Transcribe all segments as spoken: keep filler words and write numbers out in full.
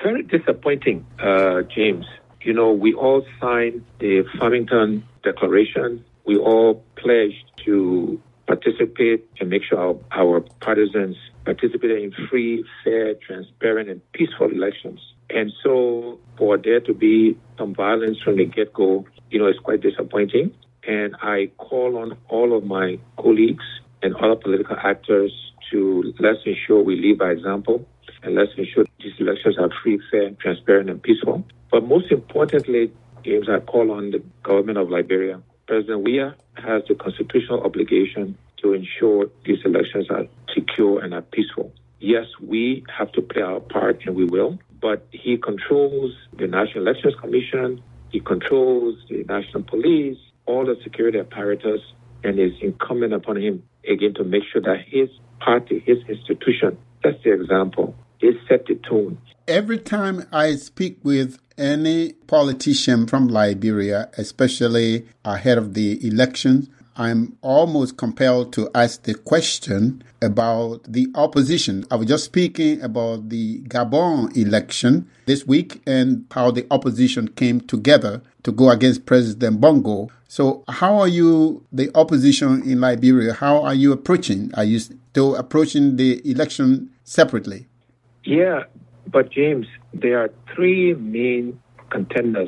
very disappointing, uh, James. You know, we all signed the Farmington Declaration. We all pledged to participate and make sure our, our partisans participated in free, fair, transparent, and peaceful elections. And so for there to be some violence from the get-go, you know, it's quite disappointing. And I call on all of my colleagues and other political actors to let's ensure we lead by example, and let's ensure these elections are free, fair, transparent, and peaceful. But most importantly, James, I call on the government of Liberia. President Weah has the constitutional obligation to ensure these elections are secure and are peaceful. Yes, we have to play our part, and we will, but he controls the National Elections Commission, he controls the National Police, all the security apparatus, and it's incumbent upon him, again, to make sure that his party, his institution, that's the example, is set the tone. Every time I speak with any politician from Liberia, especially ahead of the elections, I'm almost compelled to ask the question about the opposition. I was just speaking about the Gabon election this week and how the opposition came together to go against President Bongo. So how are you, the opposition in Liberia, how are you approaching? Are you still approaching the election separately? Yeah, but James, there are three main contenders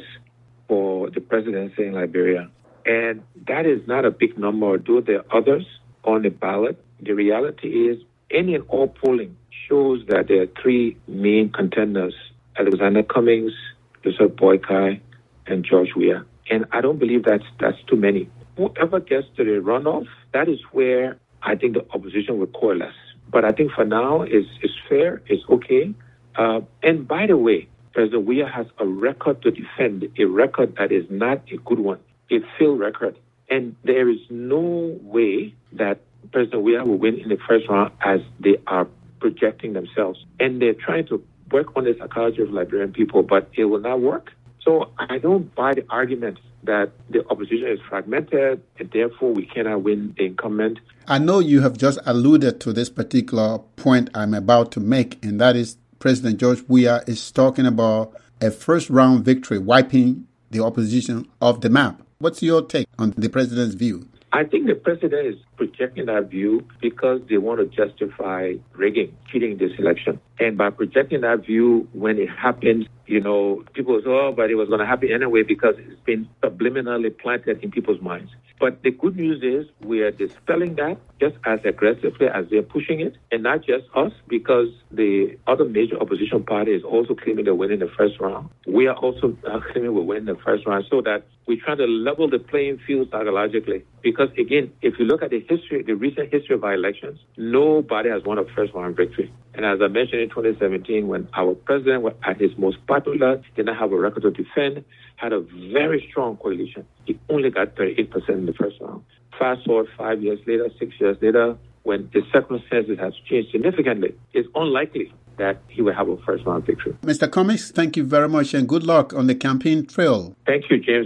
for the presidency in Liberia. And that is not a big number, although there are others on the ballot. The reality is any and all polling shows that there are three main contenders, Alexander Cummings, Joseph Boakai, and George Weah. And I don't believe that's, that's too many. Whoever gets to the runoff, that is where I think the opposition will coalesce. But I think for now, it's, it's fair, it's okay. Uh, and by the way, President Weah has a record to defend, a record that is not a good one, a failed record. And there is no way that President Weah will win in the first round as they are projecting themselves. And they're trying to work on the psychology of Liberian people, but it will not work. So I don't buy the argument that the opposition is fragmented and therefore we cannot win the incumbent. I know you have just alluded to this particular point I'm about to make, and that is President George Weah is talking about a first-round victory, wiping the opposition off the map. What's your take on the president's view? I think the president is projecting that view because they want to justify rigging, cheating this election. And by projecting that view, when it happens, you know, people say, oh, but it was going to happen anyway because it's been subliminally planted in people's minds. But the good news is we are dispelling that just as aggressively as they're pushing it, and not just us, because the other major opposition party is also claiming they're winning the first round. We are also uh, claiming we're winning the first round, so that we're trying to level the playing field psychologically. Because again, if you look at the history, the recent history of our elections, nobody has won a first round victory. And as I mentioned in twenty seventeen, when our president was at his most popular, did not have a record to defend, had a very strong coalition. He only got thirty-eight percent in the first round. Fast forward five years later, six years later, when the circumstances have changed significantly, it's unlikely that he will have a first round victory. Mister Cummings, thank you very much and good luck on the campaign trail. Thank you, James.